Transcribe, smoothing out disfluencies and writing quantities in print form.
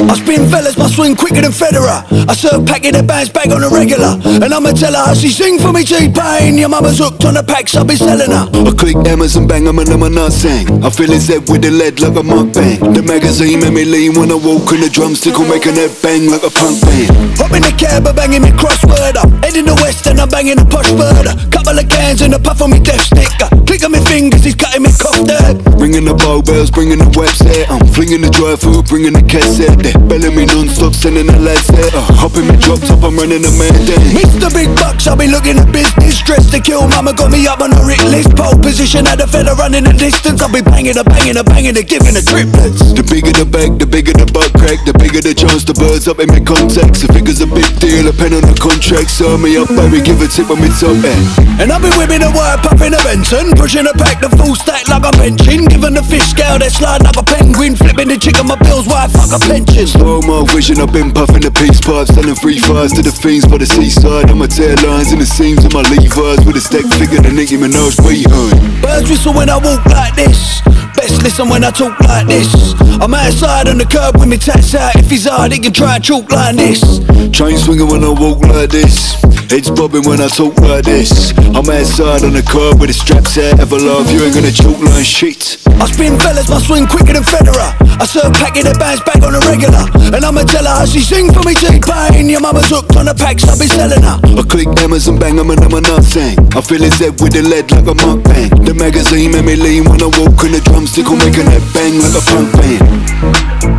I spin fellas, my swing quicker than Federer. I serve packing the bands bag on a regular. And I'ma tell her how she sing for me T-Pain. Your mama's hooked on the packs, I'll be selling her. I click M's and bang 'em and I'm a nut-sang. I fill his head with the lead like a mukbang. The magazine made me lean when I walk and the drumstick will make a head bang like a punk band. Hop in the cab, I'm banging me crossword up. Head in the west and I'm banging a posh bird. Couple of cans and a puff on me death stick. Click on me fingers, he's cutting me cough dead. Ringing the bow bells, bringing the website. I'm flinging the dry food, bringing the cassette there. Belling me non-stop, sending the lads there. Hopping me drop top, I'm running the man there. Mr. Big Bucks, I'll be looking at business. Dressed to kill, mama got me up on a Rick list. Pole position, had a fella running the distance. I'll be banging her, giving her triplets. The bigger the bag, the bigger the butt crack. The bigger the chance the birds up in my contacts. The figure's a big deal, a pen on the contract. Serve me up, baby, give a tip when we top end. And I'll be whipping a wire, popping a Benson. Pushing a pack, the full stack like a benching. Giving the fish scale, that slide like a penguin. Flipping the chick on my bills, why I fuck a pension. Slow mo vision, I've been puffing the peace pipe. Selling free fires to the fiends by the seaside. On my tail lines and the seams of my Levi's. With a stack figure, the Nicki Minaj we heard. Birds whistle when I walk like this. Best listen when I talk like this. I'm outside on the curb with me tats out. If he's hard, he can try and chalk like this. Chain swinging when I walk like this. Heads bobbing when I talk like this. I'm outside on the curb with the straps out. Ever love, you ain't gonna choke like shit. I spin fellas, my swing quicker than Federer. I serve packing the bands bag on a regular. And I'ma tell her how she sing for me T-Pain. Your mama's hooked on the packs, I'll be selling her. I click M's and bang 'em and I'm a nut-sang. I fill his head with the lead like a mukbang. The magazine made me lean when I walk and the drumstick will make a head bang like a punk band.